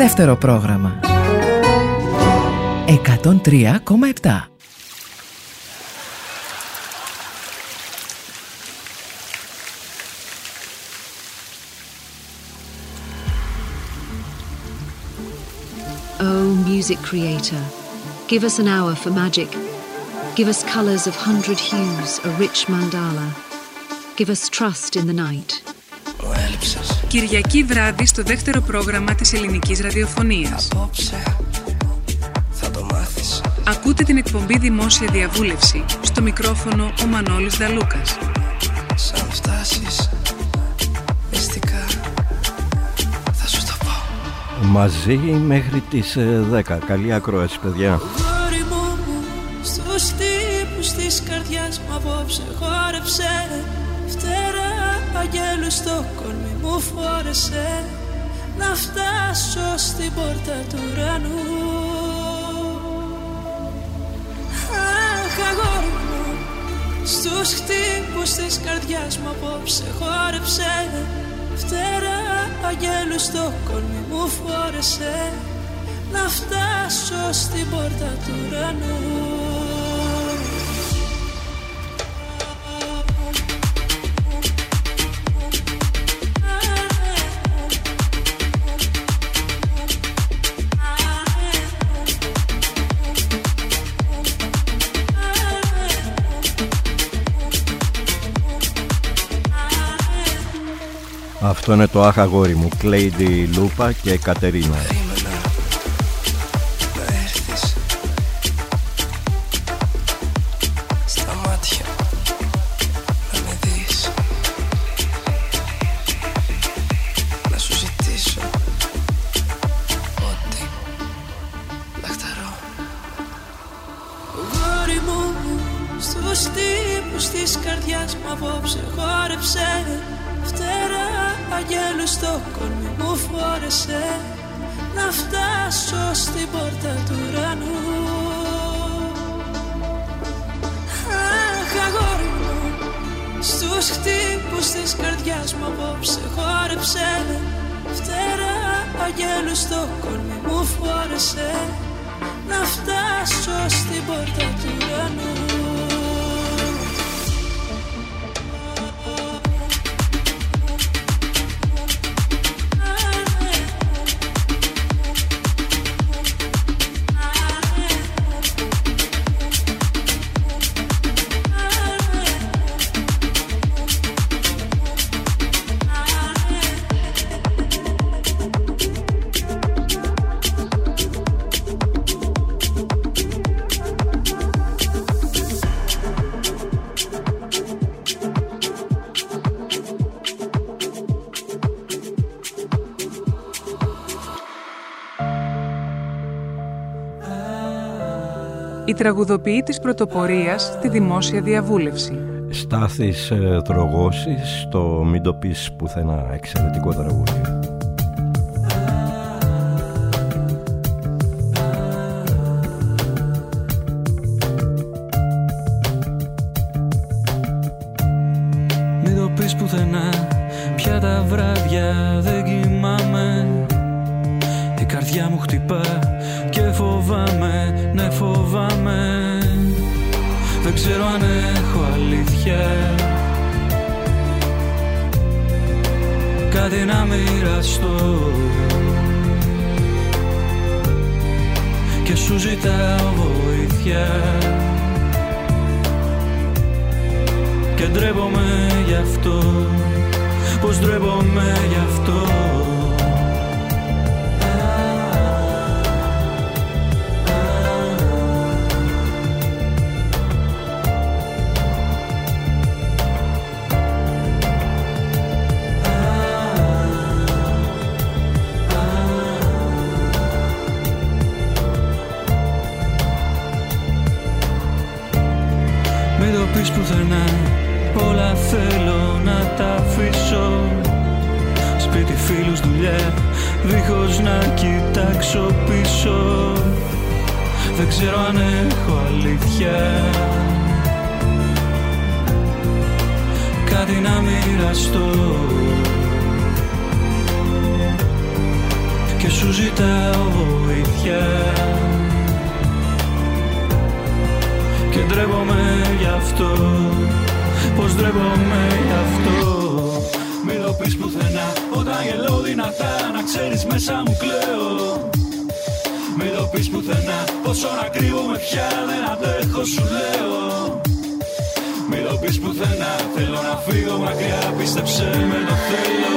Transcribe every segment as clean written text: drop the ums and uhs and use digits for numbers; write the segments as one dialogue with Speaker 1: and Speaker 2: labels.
Speaker 1: δεύτερο πρόγραμμα. 103,7.
Speaker 2: Oh, music creator, give us an hour for magic. Give us colors of 100 hues, a rich mandala. Give us trust in the night.
Speaker 3: Κυριακή βράδυ στο δεύτερο πρόγραμμα της ελληνικής ραδιοφωνίας.
Speaker 4: Απόψε θα το μάθεις.
Speaker 3: Ακούτε την εκπομπή Δημόσια Διαβούλευση. Στο μικρόφωνο ο Μανώλης Δαλούκας.
Speaker 4: Σαν φτάσεις μυστικά θα σου το πω.
Speaker 5: Μαζί μέχρι τις 10. Καλή ακρόαση, παιδιά.
Speaker 4: Γόρι μου στους τύπους της καρδιάς μου απόψε χόρεψε. Φτερά αγγέλου στο κορμί μου φόρεσε. Να φτάσω στην πόρτα του ουρανού. Αχ, αγόρι μου στους χτύπους της καρδιάς μου απόψε χόρεψε. Φτερά αγγέλου στο κορμί μου φόρεσε. Να φτάσω στην πόρτα του ουρανού.
Speaker 5: Αυτό είναι το άχ αγόρι μου, Κλέιντι Λούπα και Κατερίνα.
Speaker 4: Περίμενα να έρθεις στα μάτια να με δεις, να σου ζητήσω ό,τι λαχταρώ. Γόρι μου στους τύπους της καρδιάς μου απόψε χόρεψε. Φτερά αγγέλου στο κορμί μου φόρεσε. Να φτάσω στην πόρτα του ουρανού. Αχ, αγόρι μου στους χτύπους της καρδιάς μου απόψε χόρεψε. Φτερά αγγέλου στο κορμί μου φόρεσε. Να φτάσω στην πόρτα του ουρανού.
Speaker 3: Η τραγουδοποιή της πρωτοπορίας στη δημόσια διαβούλευση.
Speaker 5: Στάθης Τρογώσης, στο «Μην το πεις πουθενά», εξαιρετικό τραγούδι.
Speaker 4: Μην το πεις πουθενά, πια τα βράδια δεν κοιμάμαι. Η καρδιά μου χτυπά και φοβάμαι, ναι φοβάμαι. Δεν ξέρω αν έχω αλήθεια, κάτι να μοιραστώ. Και σου ζητάω βοήθεια και ντρέπομαι γι' αυτό. Πως ντρέπομαι γι' αυτό. Μην το πεις πουθενά, όλα θέλω να τα αφήσω. Σπίτι, φίλους, δουλειά, δίχως να κοιτάξω πίσω. Δεν ξέρω αν έχω αλήθεια, κάτι να μοιραστώ. Και σου ζητάω ζητάω βοήθεια και ντρέπομαι γι' αυτό. Πως ντρέπομαι γι' αυτό. Μη το πεις πουθενά όταν γελώ δυνατά, να ξέρεις μέσα μου κλαίω. Μη το πεις πουθενά πόσο να κρύβομαι πια, δεν αντέχω σου λέω. Μη το πεις πουθενά, θέλω να φύγω μακριά, πίστεψε με το θέλω.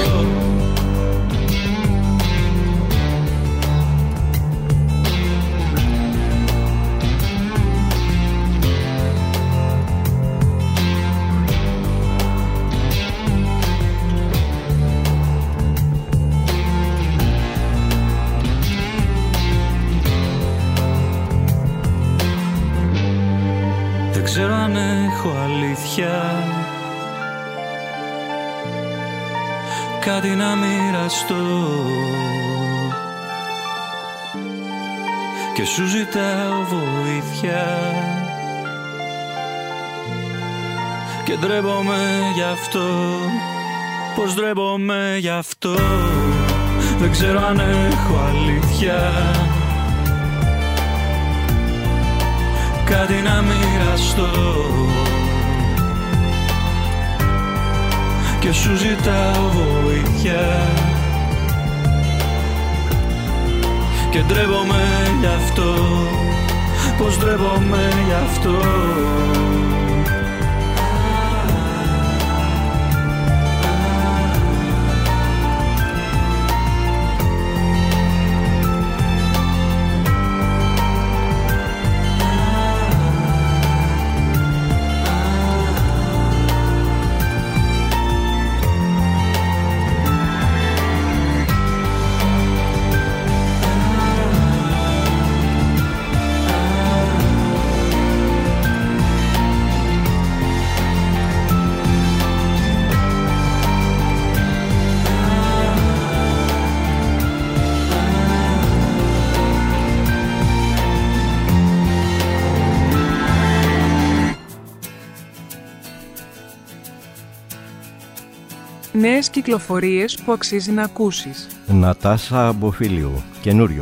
Speaker 4: Δεν ξέρω αν έχω αλήθεια, κάτι να μοιραστώ και σου ζητάω βοήθεια και ντρέπομαι γι' αυτό. Πως ντρέπομαι γι' αυτό. Δεν ξέρω αν έχω αλήθεια, κάτι να μοιραστώ και σου ζητάω βοήθεια και ντρέπομαι γι' αυτό. Πως ντρέπομαι γι' αυτό.
Speaker 3: Νέες κυκλοφορίες που αξίζει να ακούσεις.
Speaker 5: Νατάσα Μποφίλιο, καινούριο.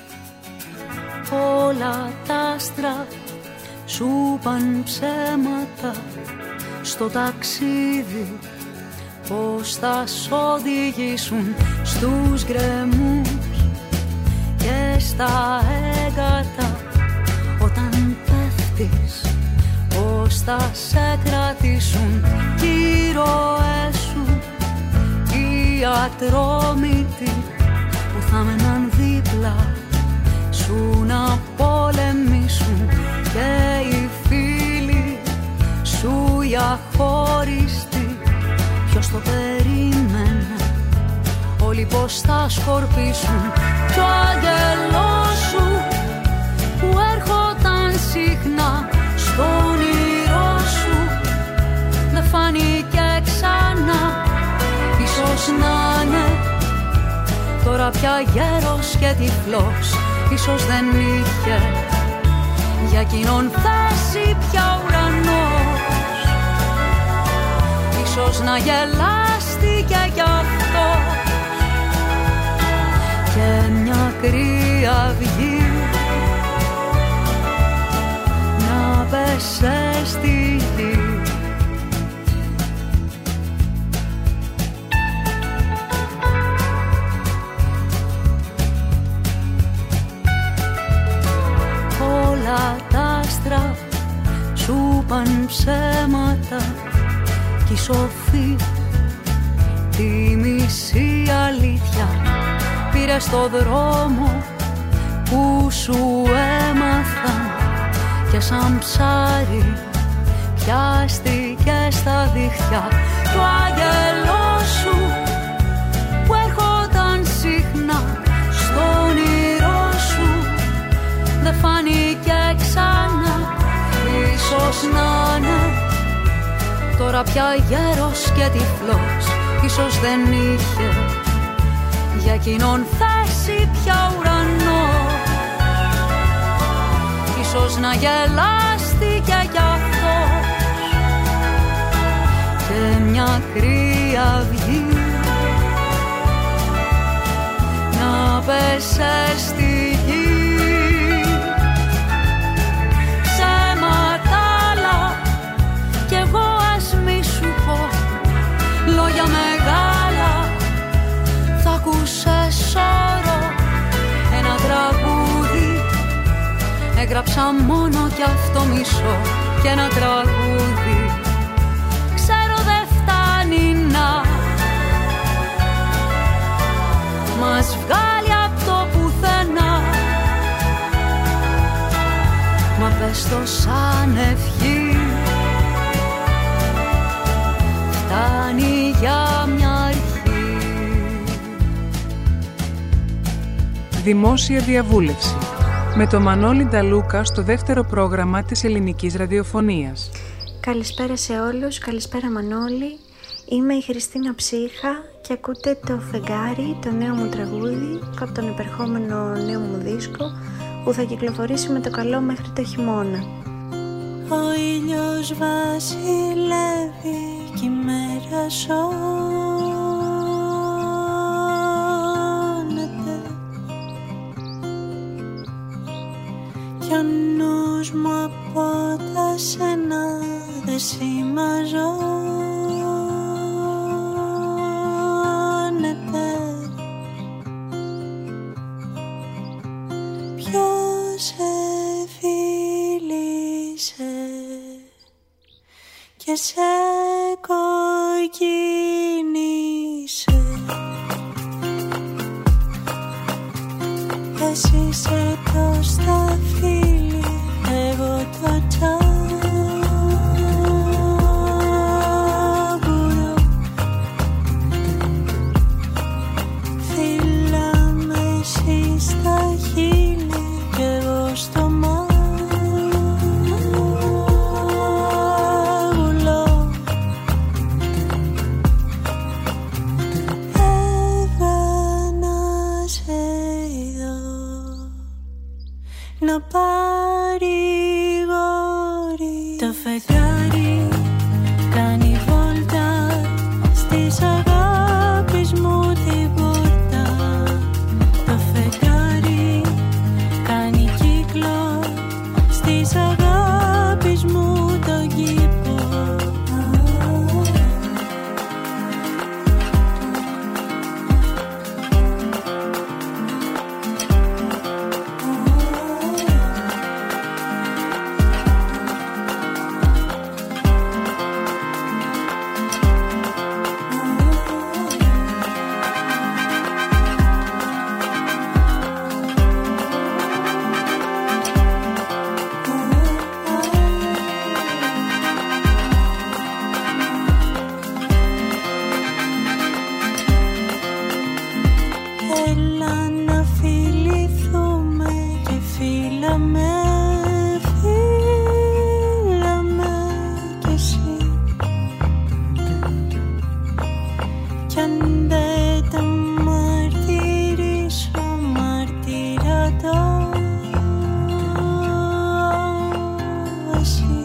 Speaker 6: Όλα τα άστρα σου παν ψέματα στο ταξίδι, πως θα σ' οδηγήσουν στους γκρεμούς και στα έγκατα όταν πέφτεις, πως θα σε κρατήσουν κι οι ροές σου, οι ατρόμητοι που θα μέναν δίπλα σου να πολεμήσουν και οι φίλοι σου οι αχώριστοι. Ποιος το περίμενε, όλοι πως θα σκορπίσουν κι ο άγγελός σου που έρχονταν συχνά στο όνειρό σου δεν φάνηκε ξανά. Ίσως να είναι τώρα πια γέρος και τυφλός, ίσως δεν είχε για εκείνον θέση πια ουρανός. Ίσως να γελάστηκε κι αυτό και μια κρύα αυγή να πέσε στη γη. Όλα τα άστρα σου παν ψέματα κι οι σοφοί τη μισή αλήθεια πήρε στο δρόμο που σου έμαθαν και σαν ψάρι πιάστηκε στα δίχτυα του άγγελός σου που έρχονταν συχνά στο όνειρό σου δεν φάνηκε ξανά. Ίσως να είναι τώρα πια γέρος και τυφλός, ίσως δεν είχε για εκείνον θέση πια ουρανός. Ίσως να γελάστηκε κι αυτός και μια κρύα αυγή να πέσε έγραψα μόνο κι αυτό μισό και ένα τραγούδι. Ξέρω δεν φτάνει να μας βγάλει απ' το πουθενά. Μα πες το σαν ευχή, φτάνει για μια αρχή.
Speaker 3: Δημόσια διαβούλευση με το Μανώλη Νταλούκα στο δεύτερο πρόγραμμα της ελληνικής ραδιοφωνίας.
Speaker 7: Καλησπέρα σε όλους, καλησπέρα Μανώλη. Είμαι η Χριστίνα Ψύχα και ακούτε το Φεγγάρι, το νέο μου τραγούδι από τον επερχόμενο νέο μου δίσκο που θα κυκλοφορήσει με το καλό μέχρι το χειμώνα.
Speaker 8: Ο ήλιος βασιλεύει κι η μέρα σώνεται κι ο νους μου από τα σένα δεν σημαζώνεται. Ποιος σε φίλησε και σε κοκκίνησε, εσύ είσαι το σταφύλι, εγώ το τσάμπουρο. Φύλαμε εσύ στα χείλη κι εγώ στο μάγουλο. Έβανα σε εδώ να παρηγορεί. Το φεγγάρι κάνει βόλτα στις αγάπης μου την πόρτα. Το φεγγάρι κάνει κύκλο στις αγάπης μου τον κήπο. Έλα να φιληθούμε και φύλαμε, φύλαμε κι εσύ. Κι αν δεν τα μαρτυρήσω, μαρτύρα το εσύ.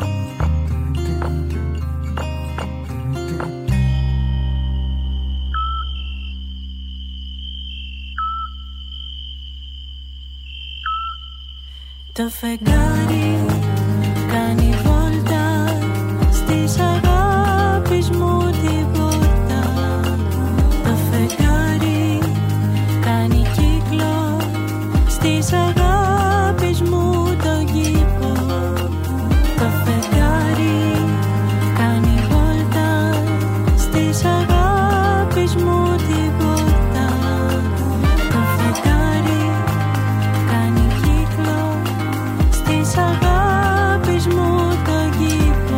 Speaker 8: Το φεγγάρι κάνει βόλτα στις αγάπης μου την πόρτα. Το φεγγάρι κάνει κύκλο στις αγάπης μου τον κήπο. Το φεγγάρι κάνει βόλτα στις αγάπης μου την πόρτα. Το φεγγάρι κάνει κύκλο στις αγάπης μου τον κήπο.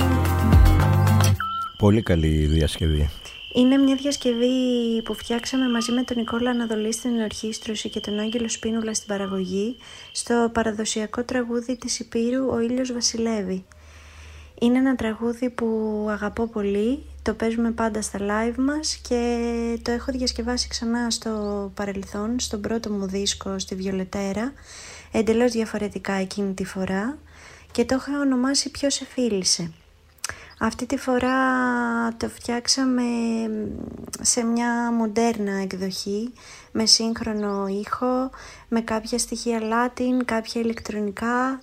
Speaker 5: Πολύ καλή διασκευή.
Speaker 7: Είναι μια διασκευή που φτιάξαμε μαζί με τον Νικόλα Αναδολή στην ενορχήστρωση και τον Άγγελο Σπίνουλα στην παραγωγή στο παραδοσιακό τραγούδι της Υπήρου «Ο ήλιος βασιλεύει». Είναι ένα τραγούδι που αγαπώ πολύ, το παίζουμε πάντα στα live μας και το έχω διασκευάσει ξανά στο παρελθόν, στον πρώτο μου δίσκο στη Βιολετέρα, εντελώς διαφορετικά εκείνη τη φορά και το είχα ονομάσει «Ποιος σε φίλησε». Αυτή τη φορά το φτιάξαμε σε μια μοντέρνα εκδοχή, με σύγχρονο ήχο, με κάποια στοιχεία Latin, κάποια ηλεκτρονικά.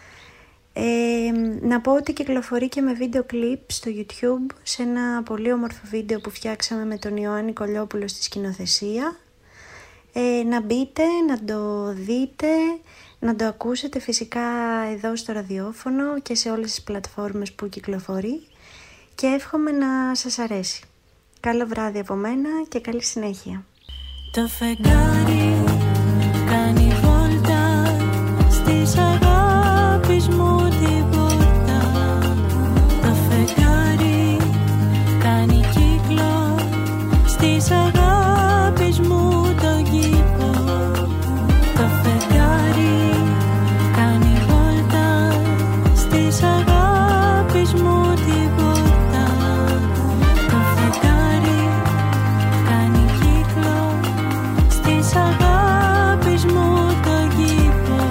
Speaker 7: Να πω ότι κυκλοφορεί και με βίντεο κλιπ στο YouTube, σε ένα πολύ όμορφο βίντεο που φτιάξαμε με τον Ιωάννη Κολιόπουλο στη σκηνοθεσία. Να μπείτε, να το δείτε, Να το ακούσετε φυσικά εδώ στο ραδιόφωνο και σε όλες τις πλατφόρμες που κυκλοφορεί και εύχομαι να σας αρέσει. Καλό βράδυ από μένα και καλή συνέχεια.
Speaker 8: Το φεγγάρι κάνει βόλτα στις αγάπης μου την πόρτα. Το φεγγάρι κάνει κύκλο στις αγάπης μου τον κήπο. Το φεγγάρι κάνει βόλτα στις αγάπης μου την πόρτα. Το φεγγάρι κάνει κύκλο στις αγάπης μου τον κήπο.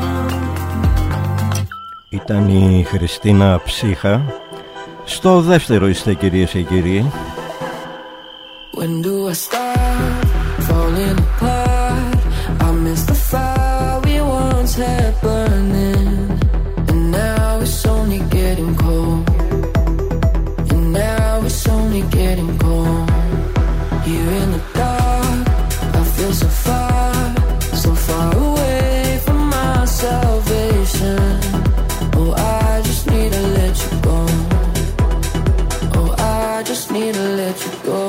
Speaker 5: Ήταν η Χριστίνα Ψύχα. Στο δεύτερο είστε, κυρίες και κύριοι.
Speaker 9: When do I start falling apart? I miss the fire we once had burning, and now it's only getting cold. And now it's only getting cold. Here in the dark, I feel so far away from my salvation. Oh, I just need to let you go. Oh, I just need to let you go.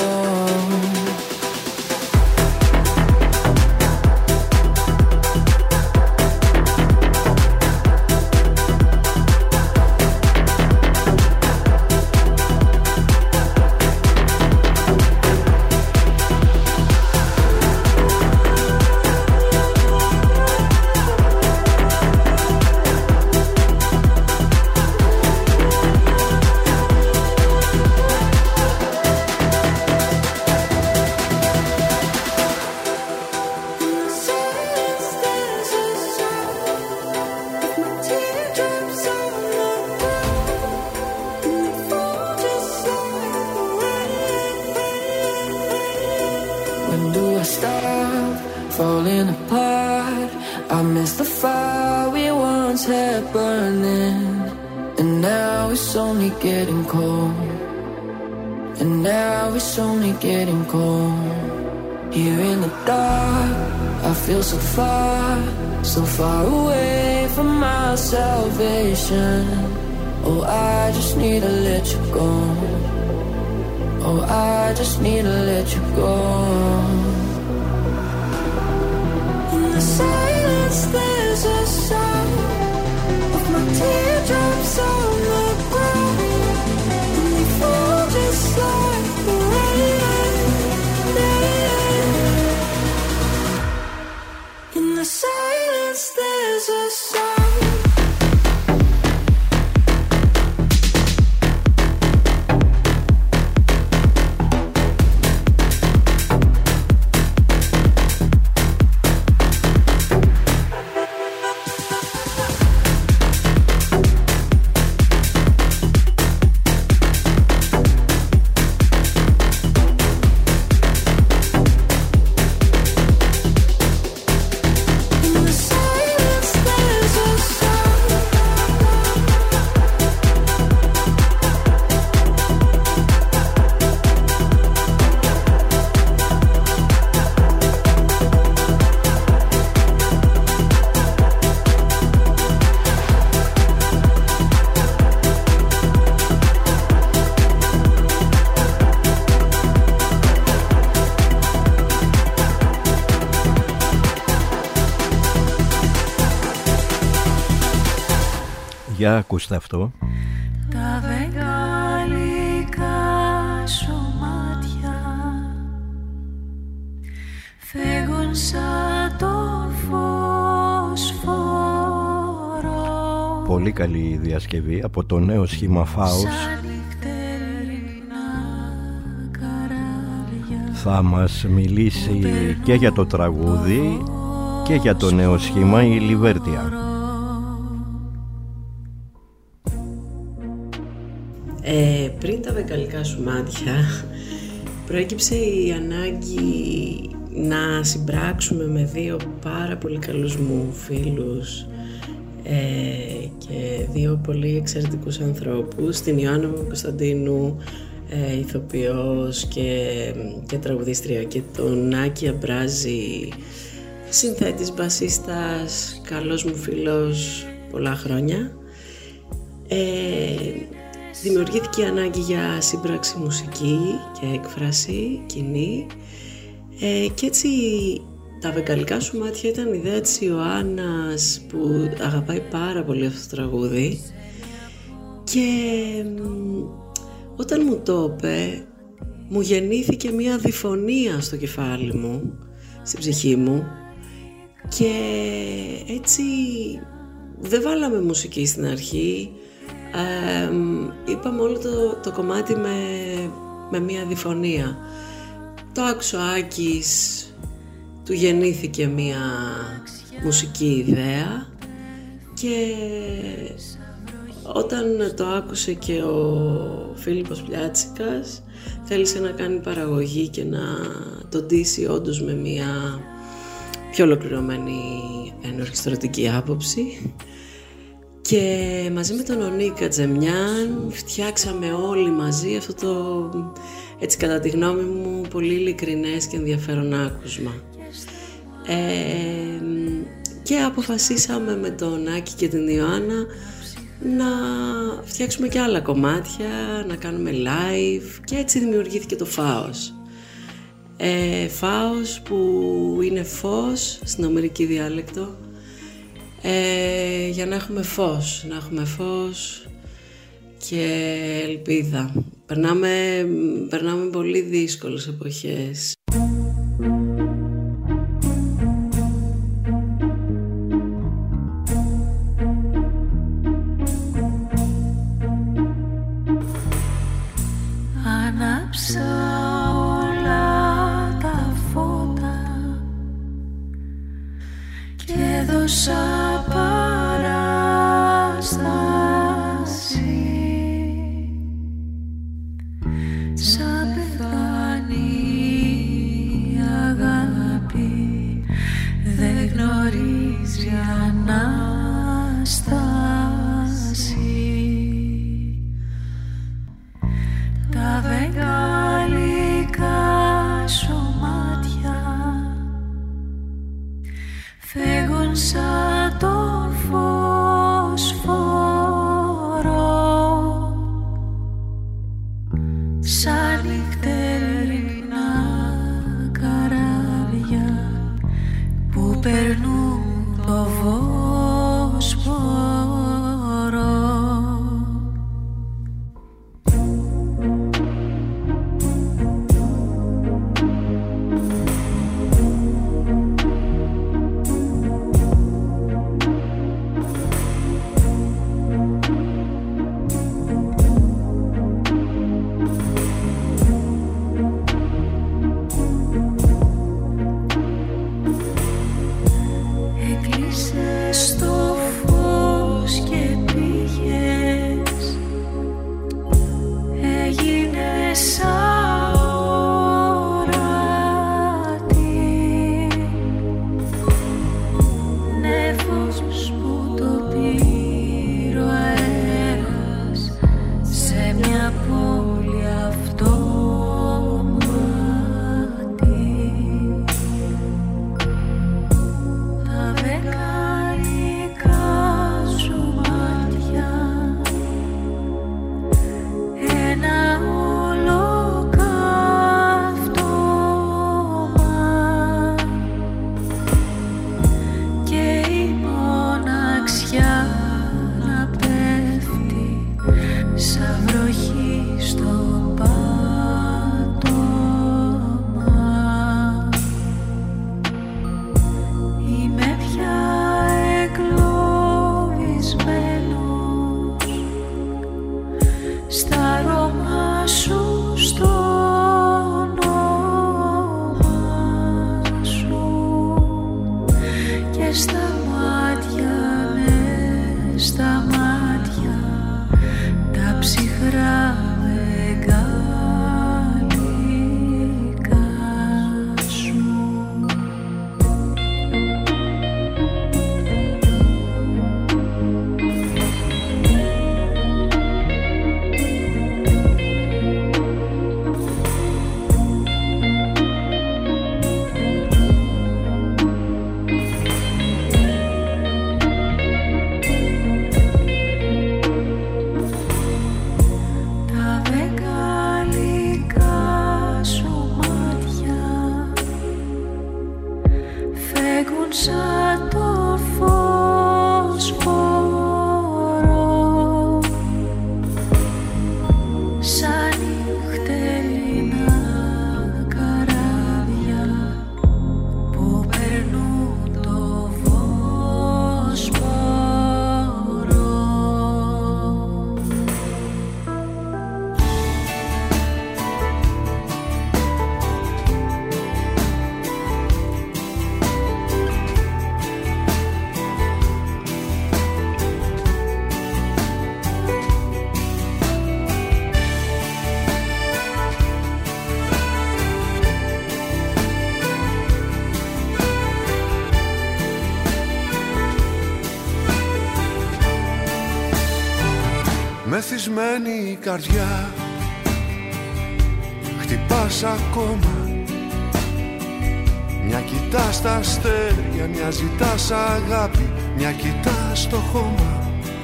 Speaker 9: So far away from my salvation. Oh, I just need to let you go. Oh, I just need to let you go.
Speaker 8: In the silence there's a sound of my teardrops on the ground, and they fall just like the rain. In the silence there's a sound.
Speaker 5: Για ακούστε αυτό.
Speaker 8: Τα βεγγαλικά σου μάτια φεύγουν σαν το φωσφορό.
Speaker 5: Πολύ καλή διασκευή από το νέο σχήμα Φάους. Θα μας μιλήσει και για το τραγούδι και για το νέο σχήμα η Λιβέρτια.
Speaker 10: Πριν τα βεγγαλικά σου μάτια προέκυψε η ανάγκη να συμπράξουμε με δύο πάρα πολύ καλούς μου φίλους και δύο πολύ εξαιρετικούς ανθρώπους, την Ιωάννα Κωνσταντίνου, ηθοποιός και τραγουδίστρια, και τον Άκη Αμπράζη, συνθέτης, μπασίστας, καλός μου φίλος πολλά χρόνια. Δημιουργήθηκε η ανάγκη για σύμπραξη μουσική και έκφραση κοινή, και έτσι τα βεγγαλικά σου μάτια ήταν ιδέα της Ιωάννας, που αγαπάει πάρα πολύ αυτό το τραγούδι, και όταν μου το είπε μου γεννήθηκε μια διφωνία στο κεφάλι μου, στην ψυχή μου, και έτσι δεν βάλαμε μουσική στην αρχή. Είπαμε όλο το κομμάτι με μια διφωνία. Το άκουσε ο Άκης, του γεννήθηκε μια μουσική ιδέα, και όταν το άκουσε και ο Φίλιππος Πλιάτσικας, θέλησε να κάνει παραγωγή και να το ντύσει όντως με μια πιο ολοκληρωμένη ενορχιστρωτική άποψη. Και μαζί με τον Ονί Κατζεμιάν φτιάξαμε όλοι μαζί αυτό το, έτσι κατά τη γνώμη μου, πολύ ειλικρινές και ενδιαφέρον άκουσμα. Και αποφασίσαμε με τον Άκη και την Ιωάννα να φτιάξουμε και άλλα κομμάτια, να κάνουμε live, και έτσι δημιουργήθηκε το Φάος. Φάος που είναι φως στην ομερική διάλεκτο, για να έχουμε φως και ελπίδα. Περνάμε πολύ δύσκολες εποχές.
Speaker 8: Άναψα όλα τα φώτα και έδωσα παράσταση, σαν πεθάνει η αγάπη, δεν γνωρίζει ανάσταση. Τα βεγγαλικά σου μάτια φεύγουν σαν το φωσφορό, σαν νυχτερινά καράβια που περνούν το Βόσπορο. στέκουν σαν το φωσφορό, σαν νυχτερινά καράβια που περνούν το Βόσπορο.
Speaker 11: Μεθυσμένη η καρδιά, χτυπάς ακόμα. Μια κοιτάς τα αστέρια, μια ζητάς αγάπη, μια κοιτάς το χώμα.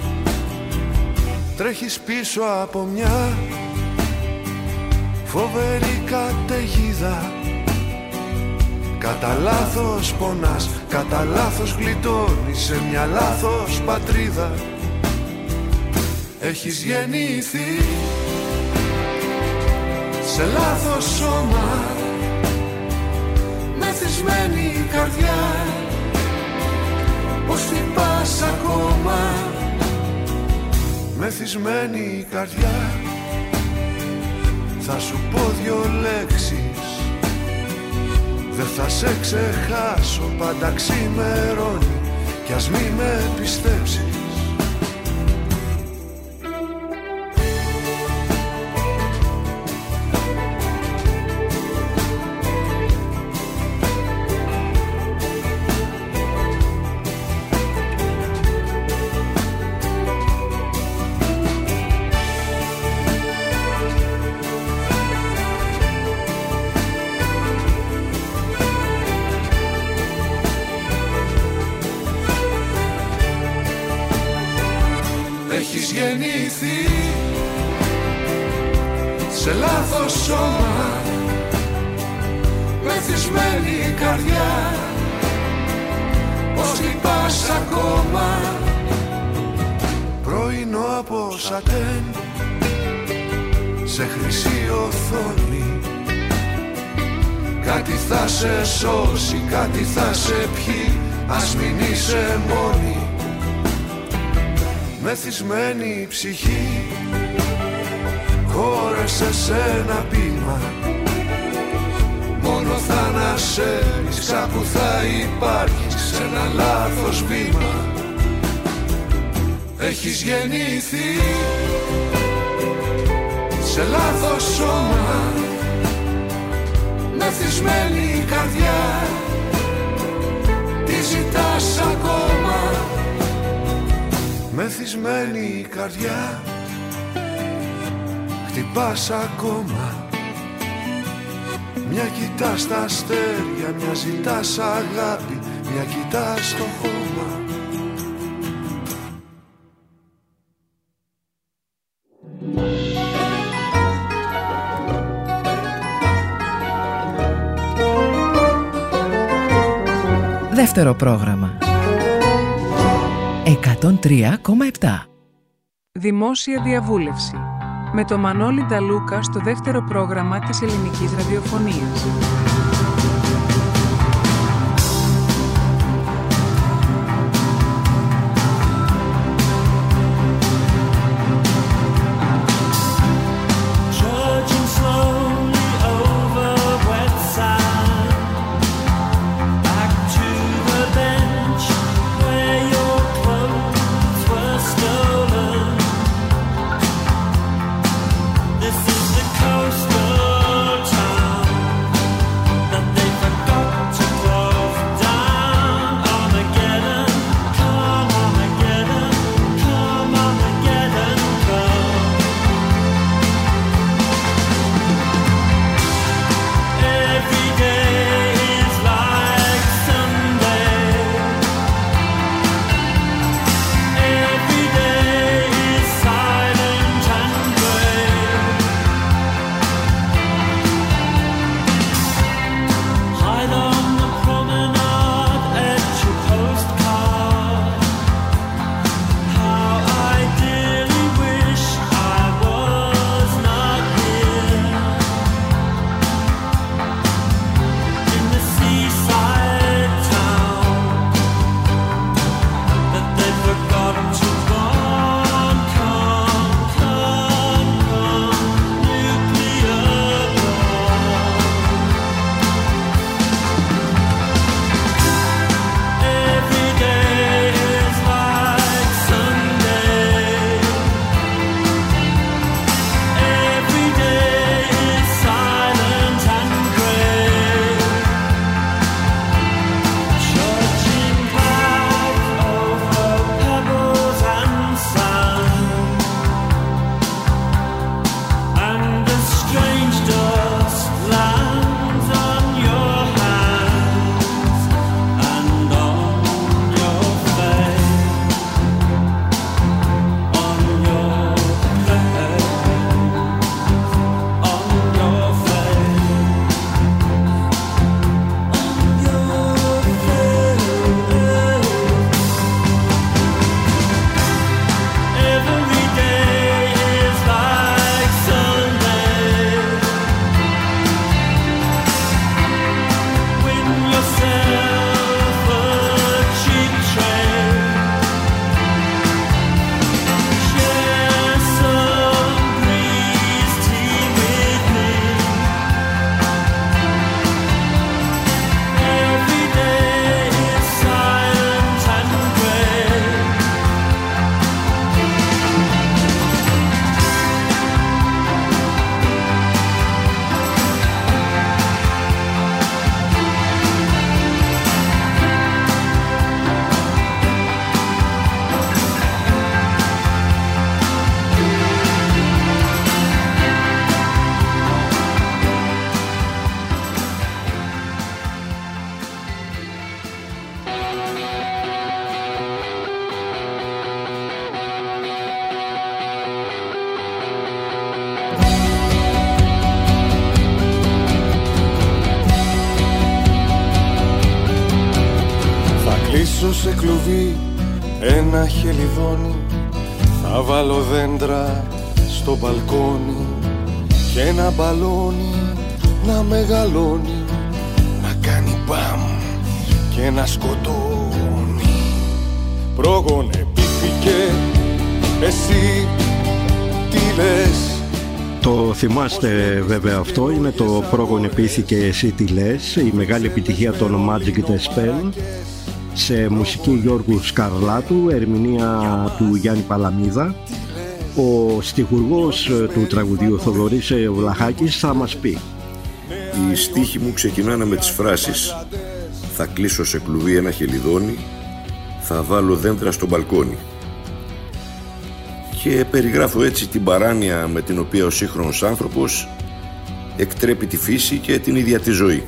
Speaker 11: Τρέχεις πίσω από μια φοβερή καταιγίδα. Κατά λάθος πονάς, κατά λάθος γλιτώνεις σε μια λάθος πατρίδα. Έχεις γεννηθεί σε λάθος σώμα, μεθυσμένη η καρδιά. Πως χτυπάς ακόμα, μεθυσμένη η καρδιά. Θα σου πω δυο λέξεις, δεν θα σε ξεχάσω, πάντα ξημερώνει κι ας μη με πιστέψεις. Έχεις γεννηθεί σε λάθος σώμα, μεθυσμένη η καρδιά. Πως λυπάς ακόμα, πρωινό από σατέν σε χρυσή οθόνη. Κάτι θα σε σώσει, κάτι θα σε πιει, ας μην είσαι μόνη. Μεθυσμένη η ψυχή χώρεσε σε ένα ποίημα. Μόνο θα ανασέρεις, κάπου θα υπάρχεις σε ένα λάθος βήμα. Έχεις γεννηθεί σε λάθος σώμα, μεθυσμένη η καρδιά. Τι ζητάς ακόμα, μεθυσμένη η καρδιά. Χτυπάς ακόμα, μια κοιτάς τα αστέρια, μια ζητάς αγάπη, μια κοιτάς το χώμα.
Speaker 1: Δεύτερο πρόγραμμα 103,7.
Speaker 3: Δημόσια διαβούλευση με το Μανώλη Νταλούκα στο δεύτερο πρόγραμμα της ελληνικής ραδιοφωνίας.
Speaker 8: This is the coastal town.
Speaker 11: κλείσω σε κλουβί ένα χελιδόνι, θα βάλω δέντρα στο μπαλκόνι και ένα μπαλόνι να μεγαλώνει, να κάνει μπαμ και να σκοτώνει. Πρόγονε πήθηκε, εσύ τι λες?
Speaker 5: Το θυμάστε βέβαια αυτό, είναι το πρόγονε πήθηκε εσύ τι λες, η μεγάλη επιτυχία των Magic the Spell, σε μουσική Γιώργου Σκαρλάτου, ερμηνεία του Γιάννη Παλαμίδα. Ο στιχουργός του τραγουδίου Θοδωρής Βλαχάκης θα μας πει:
Speaker 12: οι στίχοι μου ξεκινάνε με τις φράσεις «Θα κλείσω σε κλουβί ένα χελιδόνι, θα βάλω δέντρα στο μπαλκόνι». Και περιγράφω έτσι την παράνοια με την οποία ο σύγχρονος άνθρωπος εκτρέπει τη φύση και την ίδια τη ζωή.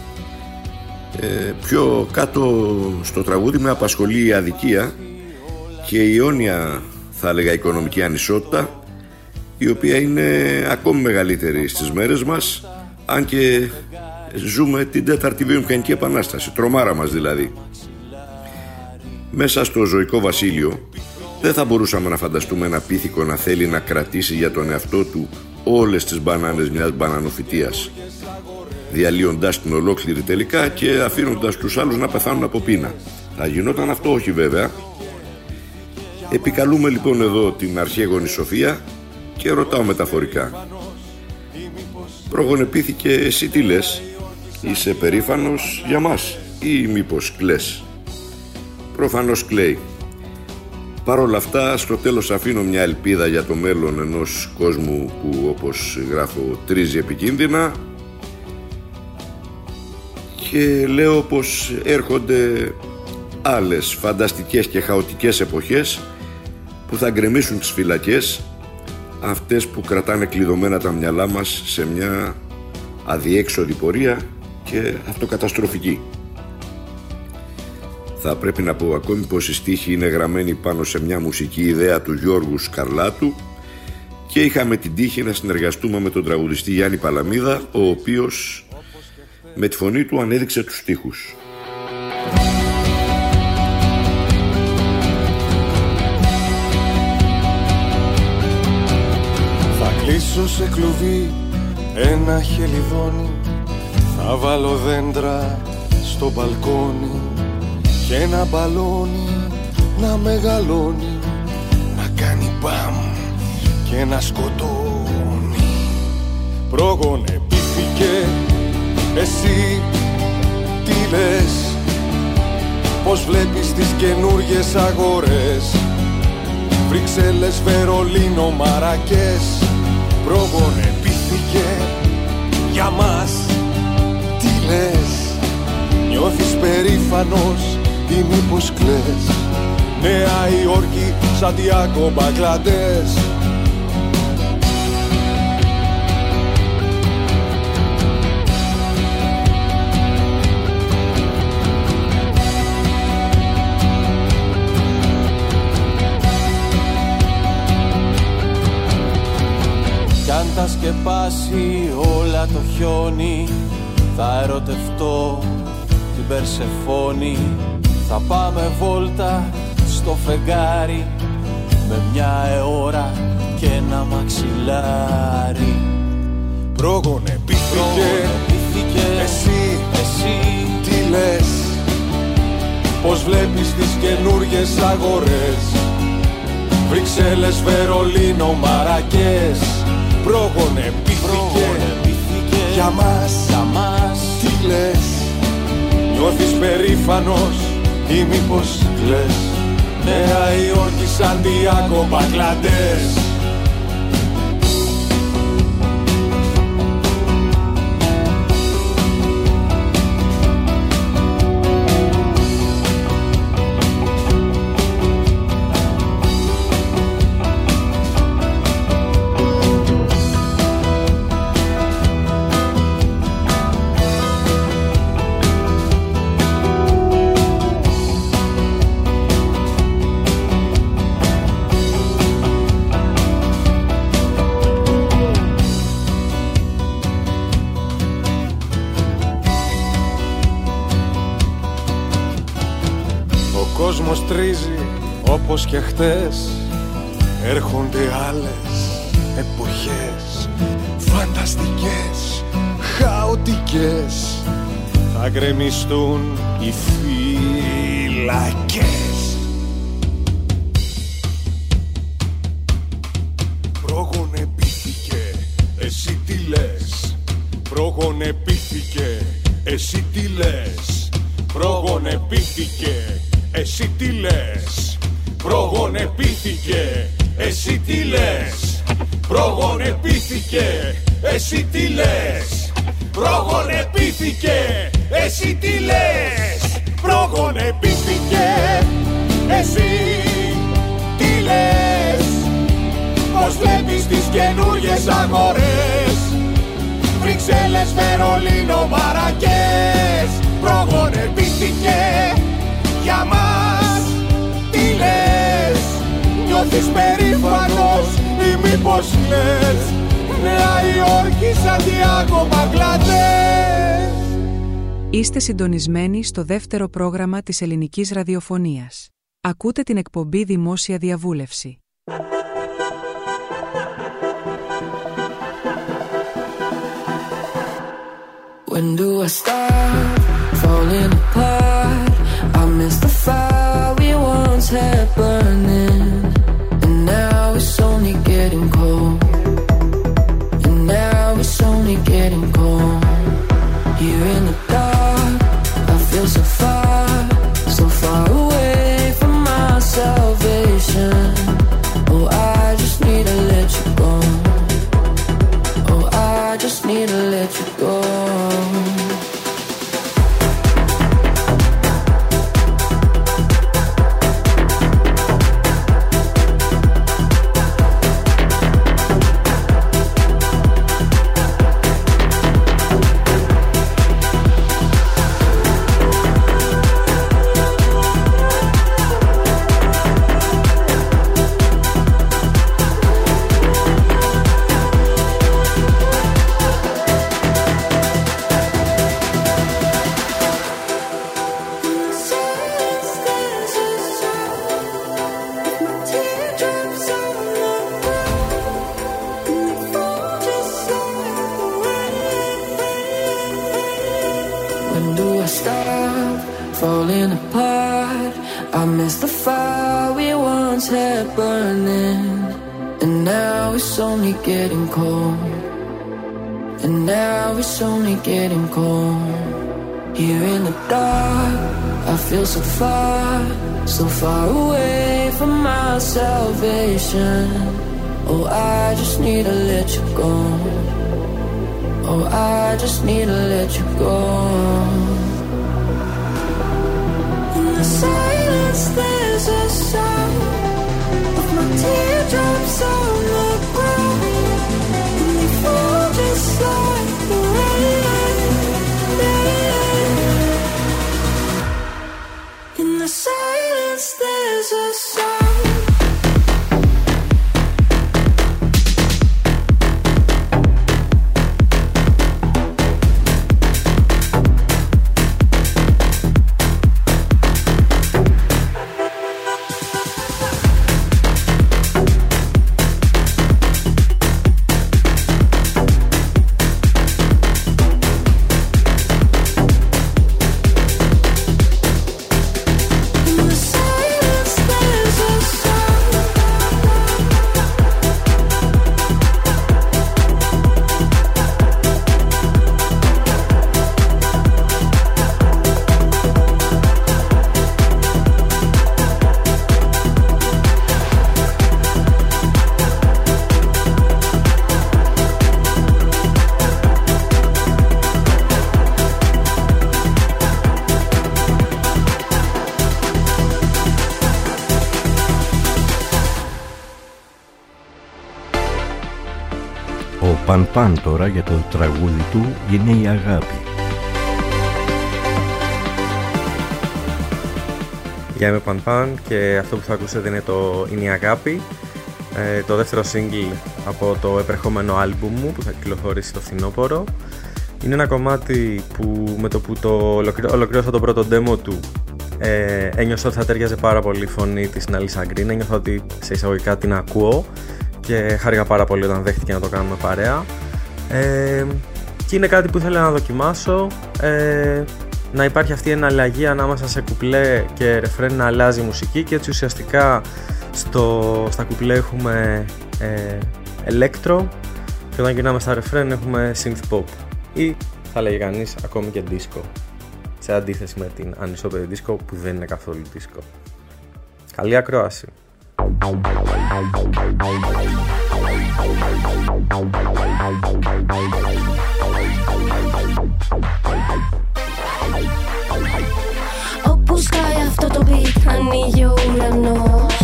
Speaker 12: Πιο κάτω στο τραγούδι με απασχολεί η αδικία και η αιώνια, θα έλεγα, οικονομική ανισότητα, η οποία είναι ακόμη μεγαλύτερη στις μέρες μας, αν και ζούμε την τέταρτη βιομηχανική επανάσταση, τρομάρα μας δηλαδή. Μέσα στο ζωικό βασίλειο δεν θα μπορούσαμε να φανταστούμε ένα πίθηκο να θέλει να κρατήσει για τον εαυτό του όλες τις μπανάνες μιας μπανανοφυτείας, διαλύοντας την ολόκληρη τελικά και αφήνοντας τους άλλους να πεθάνουν από πείνα. Θα γινόταν αυτό? Όχι βέβαια. Επικαλούμε λοιπόν εδώ την αρχαίγονη σοφία και ρωτάω μεταφορικά: πρόγονε πήθηκε εσύ τι λες? Είσαι περήφανος για μας ή μήπως κλαις? Προφανώς κλαίει. Παρ' όλα αυτά, στο τέλος αφήνω μια ελπίδα για το μέλλον ενός κόσμου που, όπως γράφω, τρίζει επικίνδυνα, και λέω πως έρχονται άλλες φανταστικές και χαοτικές εποχές που θα γκρεμίσουν τις φυλακές, αυτές που κρατάνε κλειδωμένα τα μυαλά μας σε μια αδιέξοδη πορεία και αυτοκαταστροφική. Θα πρέπει να πω ακόμη πως η στίχη είναι γραμμένη πάνω σε μια μουσική ιδέα του Γιώργου Σκαρλάτου και είχαμε την τύχη να συνεργαστούμε με τον τραγουδιστή Γιάννη Παλαμίδα, ο οποίος με τη φωνή του ανέδειξε τους στίχους.
Speaker 11: Θα κλείσω σε κλουβί ένα χελιδόνι, θα βάλω δέντρα στο μπαλκόνι και ένα μπαλόνι να μεγαλώνει, να κάνει μπαμ και να σκοτώνει. Πρόγονε πήθηκε, εσύ τι λες? Πως βλέπεις τις καινούργιες αγορές, Βρυξέλλες, Βερολίνο, Μαρακές? Πρόγονε πήθηκε για μας, τι λες? Νιώθεις περήφανος ή μήπως κλαις? Νέα Υόρκη, Σαντιάκο, Μπαγκλαντές. Κι αν τα σκεπάσει όλα το χιόνι, θα ερωτευτώ την Περσεφόνη. Θα πάμε βόλτα στο φεγγάρι με μια αιώρα και ένα μαξιλάρι. Πρόγονε πήθηκε, εσύ τι λες? Πως βλέπεις τις καινούργιες αγορές, Βρυξέλλες, Βερολίνο, Μαρακές? Πρόγονε πήθηκε για μας, τι λες? Νιώθεις περήφανος ή μήπως κλαις? Νέα Υόρκη, Σαντιάκο, Μπαγκλαντές.
Speaker 13: κόσμος τρίζει όπως και χτες. Έρχονται άλλες εποχές, φανταστικές, χαοτικές. Θα γκρεμιστούν οι φυλακές. Προγονεπήθηκε, εσύ τι λες. Προγονεπήθηκε, εσύ τι λες. Προγονεπήθηκε, εσύ τι λες. Προγονεπήθηκε, εσύ τι λες. Προγονεπήθηκε, εσύ τι λες. Προγονεπήθηκε, εσύ τι λες. Προγονεπήθηκε, εσύ τι λες. Πώς βλέπεις τις καινούριες αγορές, Βρυξέλλες, Βερολίνο, Μαρακές. Προγονεπήθηκε για μας, τι λες. Νιώθεις περήφανος ή μήπως λες Νέα Υόρκη, Σαντιάγκο, Μπαγκλαντές.
Speaker 3: Είστε συντονισμένοι στο δεύτερο πρόγραμμα της ελληνικής ραδιοφωνίας. Ακούτε την εκπομπή Δημόσια Διαβούλευση.
Speaker 9: When do I start falling apart? I miss the fire we once had burning, and now it's only getting cold. And now it's only getting cold. Here in the dark, I feel so far away from my salvation. Oh, I just need to let you go. Oh, I just need to let you go. Getting cold, and now it's only getting cold. Here in the dark, I feel so far away from my salvation. Oh, I just need to let you go. Oh, I just need to let you go.
Speaker 8: In the silence, there's a sound of my teardrops on the ground. Just like the rain. In the silence there's a sound.
Speaker 5: Παν τώρα για το τραγούδι του «Είναι η αγάπη».
Speaker 14: Γεια, είμαι Παν και αυτό που θα ακούσετε είναι η αγάπη, το δεύτερο single από το επερχόμενο άλμπουμ μου που θα κυκλοφορήσει το φθινόπωρο. Είναι ένα κομμάτι που με το που το ολοκλήρωσα το πρώτο demo του Ένιωσα ότι θα ταιριάζει πάρα πολύ η φωνή της στην Αλίσσα Γκριν. Ένιωθα ότι σε εισαγωγικά την ακούω και χάρηκα πάρα πολύ όταν δέχτηκε να το κάνουμε παρέα. Και είναι κάτι που ήθελα να δοκιμάσω, να υπάρχει αυτή η εναλλαγή ανάμεσα σε κουπλέ και ρεφρέν, να αλλάζει η μουσική, και έτσι ουσιαστικά στα κουπλέ έχουμε electro και όταν γυρνάμε στα ρεφρέν έχουμε synth pop ή θα λέγει κανείς ακόμη και disco, σε αντίθεση με την ανισόπεδη disco που δεν είναι καθόλου disco. Καλή ακρόαση.
Speaker 15: Όπου σκάει αυτό το beat, ανοίγει ο ουρανός.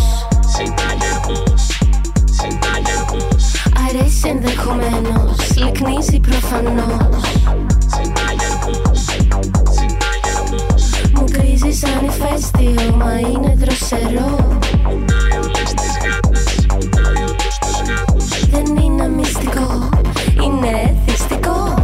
Speaker 15: Αρέσει ενδεχομένως, λυκνίζει προφανώς. Μου κρίζει σαν ηφαίστειο, μα είναι δροσερό. Δεν είναι μυστικό, είναι εθιστικό.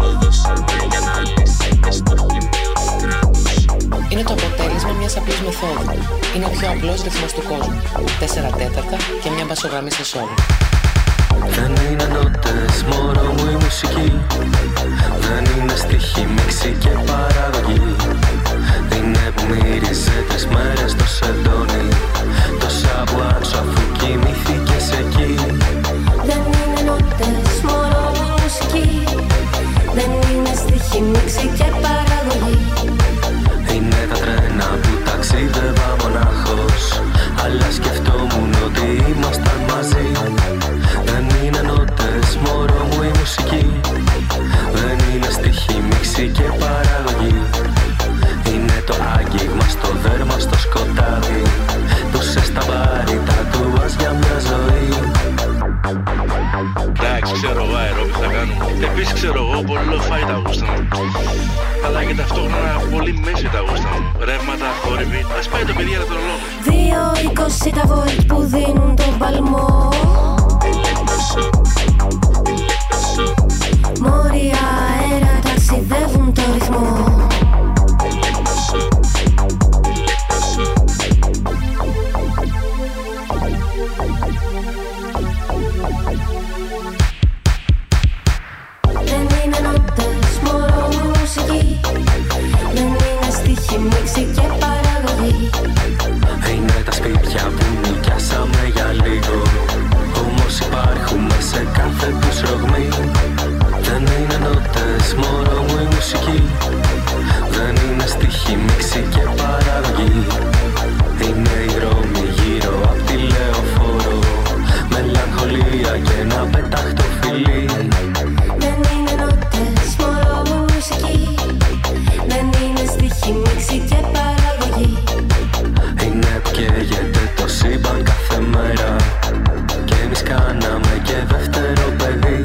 Speaker 16: Είναι το αποτέλεσμα μιας απλής μεθόδου. Είναι ο πιο απλός ρυθμός του κόσμου. 4 τέταρτα και μια μπασογραμμή σε σόλο.
Speaker 9: Δεν είναι νότες, μωρό μου η μουσική. Δεν είναι στίχη, μίξη και παραγωγή. Είναι που μύριζε 3 μέρες το σεντόνι. Το σαμπουάτσο αφού κοιμήθηκες εκεί.
Speaker 15: Δεν είναι νότες, μωρό μου η μουσική. Δεν είναι στίχη, μίξη και παραγωγή.
Speaker 9: Είναι τα τρένα που ταξίδευα μονάχος, αλλά σκεφτόμουν ότι ήμασταν μαζί. Δεν είναι νότες, μωρό μου η μουσική. Δεν είναι στίχη, μίξη και παραγωγή. Είναι το άγγιγμα στο δέρμα στο σκοτάδι, που σε σταμπάρει τα τουάς για μια ζωή.
Speaker 17: Εντάξει, ξέρω εγώ αερόμπι θα κάνουμε. Επίσης ξέρω εγώ πολύ λοφάει τα γούστα μου. Αλλά και ταυτόχρονα πολύ μέση τα γούστα μου. Ρεύματα, θόρυβοι, ας πάει το παιδί για τον λόγο.
Speaker 15: 2-20 τα βολτ που δίνουν τον παλμό. Μόρια αέρα ταξιδεύουν το ρυθμό. Δεν είναι νότες, μωρό μου μουσική. Δεν είναι στίχη, μίξη και παραγωγή.
Speaker 9: Είναι τα σπίτια που νοικιάσαμε για λίγο, όμως υπάρχουμε σε κάθε τους ρογμή. Δεν είναι νότες, μωρό μου η μουσική. Δεν είναι στίχη, μίξη και παραγωγή. Είναι οι δρόμοι γύρω απ' τη λεωφόρο, μελαγχολία και ένα πετάχτο φιλί.
Speaker 15: Δεν είναι νότες, μωρό μου μουσική. Δεν είναι στίχη, μίξη και παραγωγή.
Speaker 9: Είναι που καίγεται το σύμπαν κάθε μέρα, και εμείς κάναμε και δεύτερο παιδί.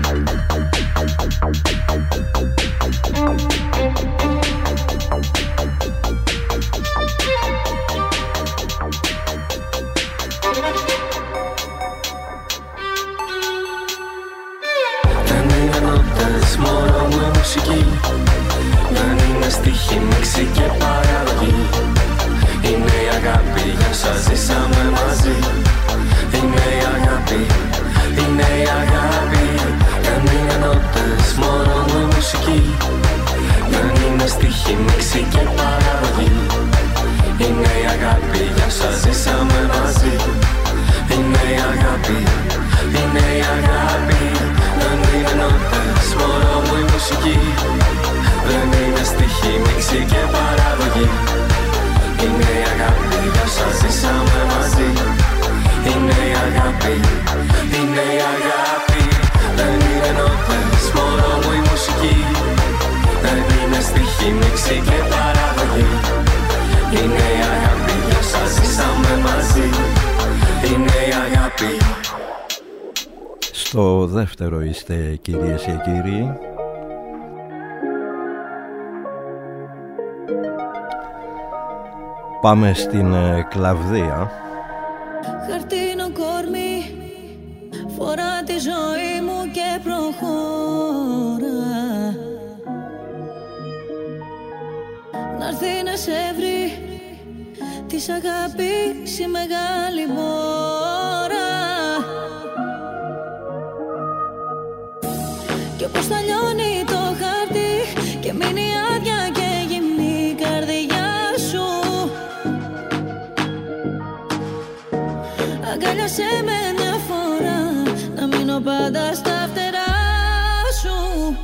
Speaker 9: Δεν είναι νότες, μωρό μου η μουσική. Δεν είναι στίχη, μίξη και παραγωγή. Είναι η αγάπη, για σας ζήσαμε μαζί. Είναι η αγάπη, είναι η αγάπη. Δεν είναι νότες, μωρό μου η μουσική. Δεν είναι στίχη, μίξη και παραγωγή. Είναι η αγάπη, για σας ζήσαμε μαζί. Είναι η αγάπη, είναι η αγάπη. Δεν είναι νότες, μωρό μου η μουσική. Δεν είναι στίχη, μίξη και παραγωγή. Είναι η αγάπη, για σας ζήσαμε μαζί. Είναι η αγάπη, είναι η αγάπη. Δεν είναι νότες, μωρό μου η μουσική. Δεν είναι στίχη, μίξη και παραγωγή. Είναι η αγάπη, για σας ζήσαμε μαζί. Είναι η αγάπη.
Speaker 5: Στο δεύτερο είστε, κυρίες και κύριοι. Πάμε στην Κλαβδία.
Speaker 8: Χαρτίνο κορμί, φορά τη ζωή μου και προχώρα.
Speaker 18: να'ρθεί να σε βρει, της αγάπης η μεγάλη μόρα. Κι όπως θα λιώνει το χάρτη και μείνει άδεια και γυμνή η καρδιά σου, αγκάλιασέ με μια φορά, να μείνω πάντα στα φτερά σου.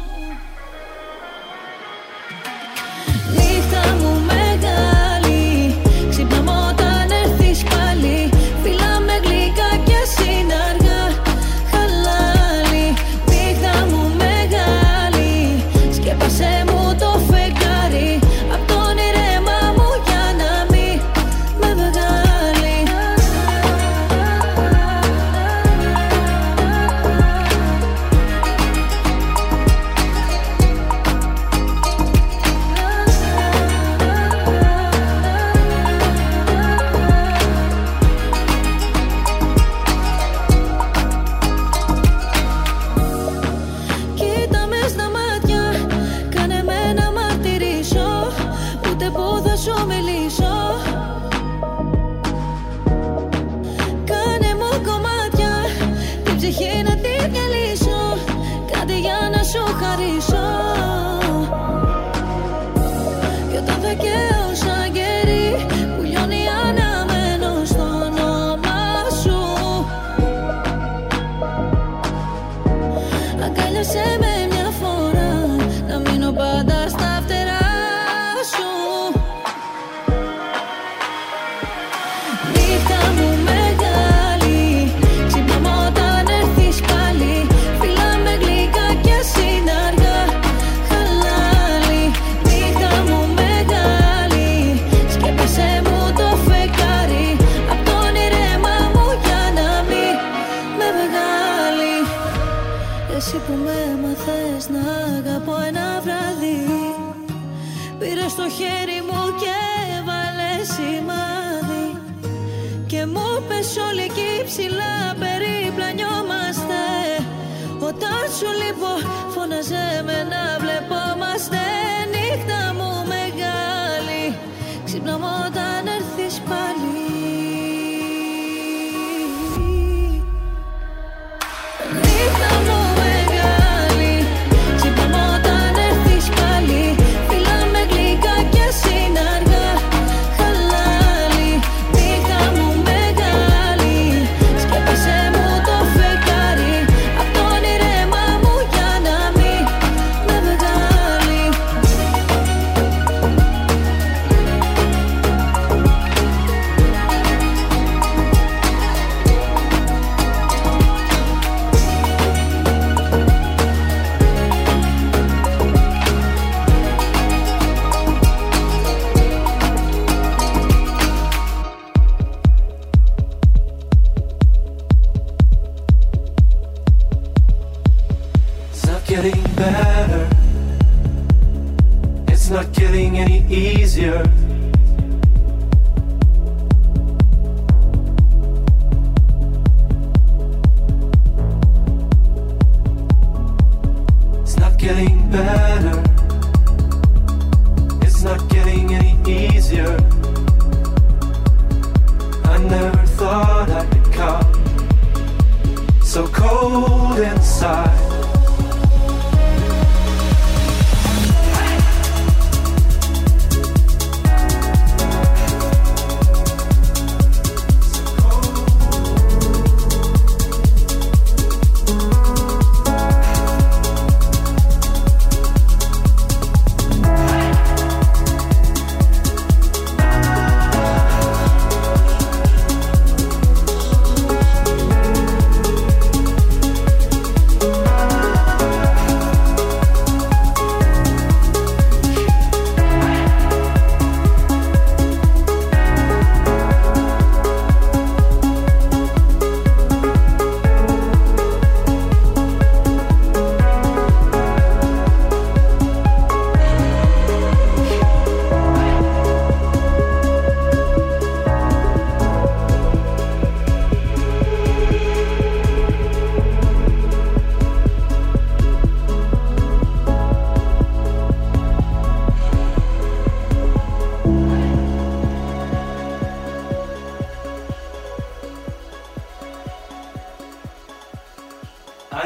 Speaker 18: Νύχτα μου μεγάλη, ξυπνάμε όταν έρθεις πάλι, φιλάμε γλυκά και συναργά, χαλάλι. Νύχτα μου μεγάλη, σκέπασέ μου το φεγγάρι, απ' το όνειρεμά μου για να μην με βγάλει. Κοίτα με στα μάτια, κάνε με να μαρτυρήσω, ούτε που θα σου μιλήσω. Κάνε μου κομμάτια, την ψυχή να τη διαλύσω, κάτι για να σου χαρίσω. Κι όταν θα καίω σαν κερί, που λιώνει αναμένο στο όνομα σου, αγκάλιασέ με μια φορά, να μείνω πάντα στα φτερά σου. Νύχτα μου μεγάλη, ξυπνάμε όταν έρθεις πάλι, φιλάμε γλυκά και συναργά, χαλάλι. Νύχτα μου μεγάλη, σκέπασέ μου το φεγγάρι, απ' το όνειρεμά μου για να μην με βγάλει. Εσύ που με έμαθες να αγαπώ ένα βράδυ, πήρες το χέρι μου και έβαλες σημάδι, και μου πες όλοι εκεί ψηλά περιπλανιόμαστε. Όταν σου λείπω φώναζε με να βλεπόμαστε. Νύχτα μου μεγάλη, ξυπνάμε όταν έρθεις πάλι. Νύχτα μου μεγάλη, ξυπνάμε όταν έρθεις πάλι, φιλάμε γλυκά και συναργά, χαλάλι. Νύχτα μου μεγάλη, σκέπασέ μου το φεγγάρι, απ' το όνειρεμά μου για να μην με βγάλει.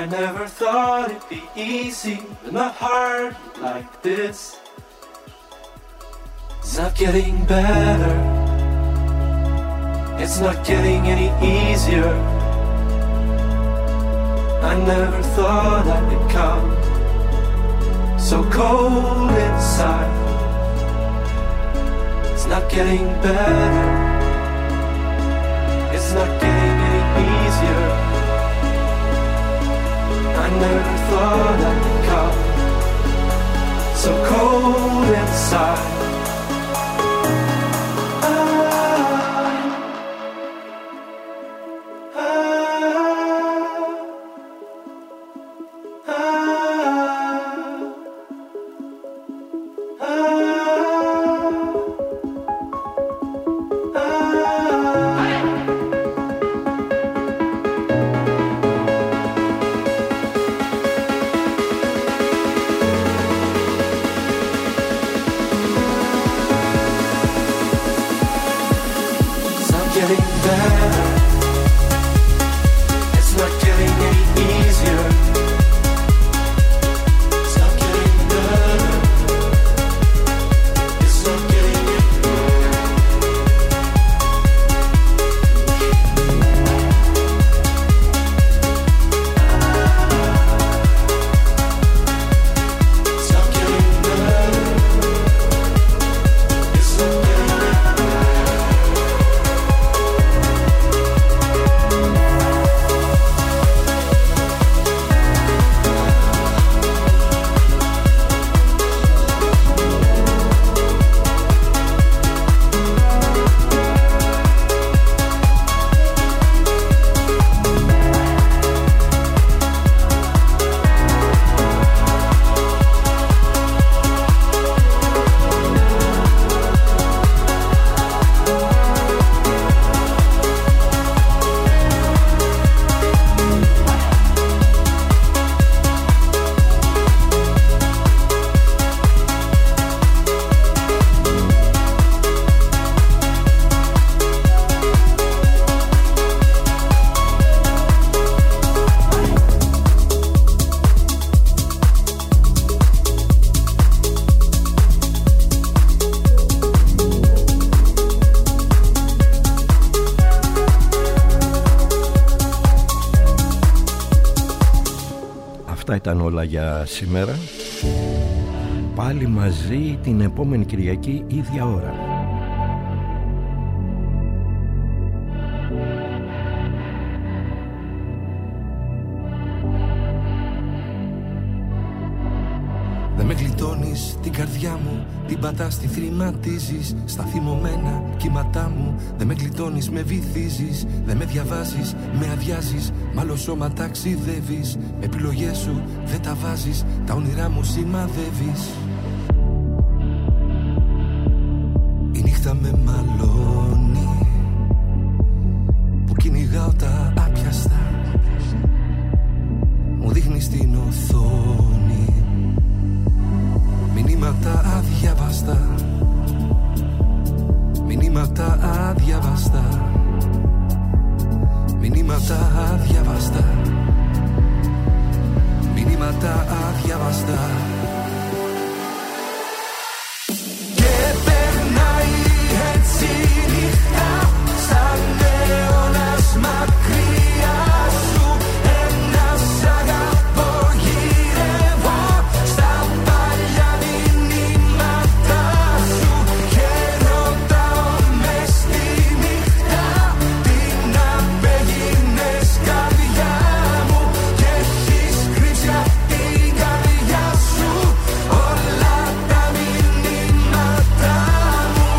Speaker 19: never thought it'd be easy, but not hard like this. It's not getting better, it's not getting any easier. I never thought I would become so cold inside. It's not getting better, it's not getting any easier. I never thought I'd become so cold inside.
Speaker 5: Ήταν όλα για σήμερα. Πάλι μαζί την επόμενη Κυριακή ίδια ώρα.
Speaker 20: Δεν με γλιτώνεις την καρδιά μου, την πατάς, τη θρηματίζεις στα θυμωμένα κύματά μου. Δεν με γλιτώνεις, με βυθίζεις, δεν με διαβάζεις, με αδειάζεις. Μ' άλλο σώμα ταξιδεύεις, με επιλογές σου δεν τα βάζεις, τα όνειρά μου σημαδεύεις. Η νύχτα με μαλώνει, που κυνηγάω τα άπιαστα. Μου δείχνεις την οθόνη μηνύματα αδιαβαστά, μηνύματα αδιαβαστά, μηνύματα αδιαβαστά, μηνύματα αδιαβαστά. Και περνάει έτσι νύχτα σαν αιώνας μακριά σου. Ένας αγαπώ γυρεύω στα παλιά μηνύματα σου και ρωτάω μες στη νύχτα τι να πέγινες καρδιά μου και έχεις κρύψει απ' την καρδιά σου όλα τα μηνύματα μου.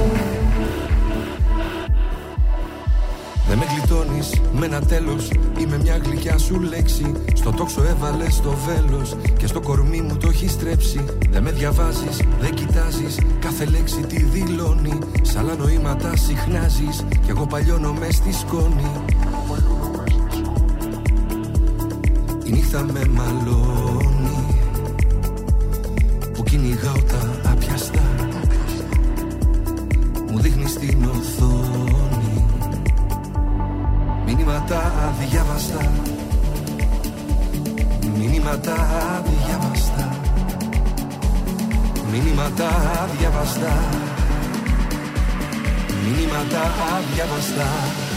Speaker 20: Δεν με γλιτώνεις με ένα τέλος ή με μια γλυκιά σου λέξη. Στο τόξο έβαλες το βέλος και στο κορμί μου το έχει στρέψει. Δεν με διαβάζεις, δεν κοιτάζεις, κάθε λέξη τη δηλώνει. Σ' άλλα νοήματα συχνάζεις κι εγώ παλιώνω μες στη σκόνη. Η νύχτα με μαλώνει, που κυνηγάω τα άπιαστα. Μου δείχνεις την οθόνη μηνύματα αδιάβαστα, Μηνύματα αδιαβαστά. Μηνύματα αδιαβαστά. Μηνύματα αδιαβαστά.